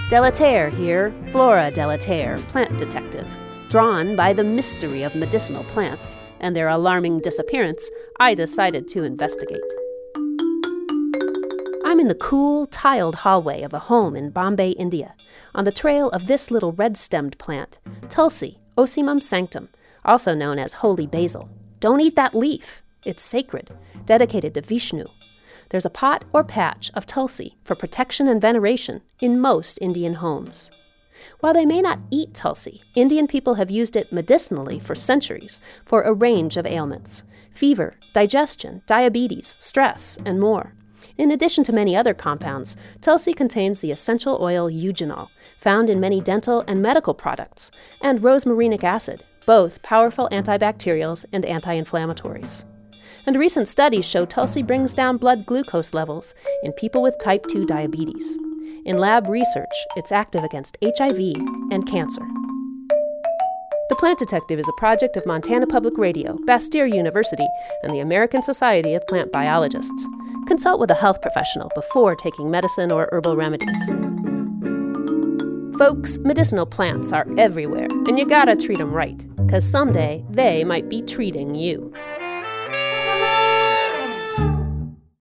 Delaterre here, Flora Delaterre, plant detective. Drawn by the mystery of medicinal plants and their alarming disappearance, I decided to investigate. I'm in the cool, tiled hallway of a home in Bombay, India, on the trail of this little red-stemmed plant, Tulsi, Ocimum sanctum, also known as holy basil. Don't eat that leaf. It's sacred, dedicated to Vishnu. There's a pot or patch of Tulsi for protection and veneration in most Indian homes. While they may not eat Tulsi, Indian people have used it medicinally for centuries for a range of ailments: fever, digestion, diabetes, stress, and more. In addition to many other compounds, Tulsi contains the essential oil eugenol, found in many dental and medical products, and rosmarinic acid, both powerful antibacterials and anti-inflammatories. And recent studies show Tulsi brings down blood glucose levels in people with type 2 diabetes. In lab research, it's active against HIV and cancer. The Plant Detective is a project of Montana Public Radio, Bastyr University, and the American Society of Plant Biologists. Consult with a health professional before taking medicine or herbal remedies. Folks, medicinal plants are everywhere, and you gotta treat them right, because someday they might be treating you.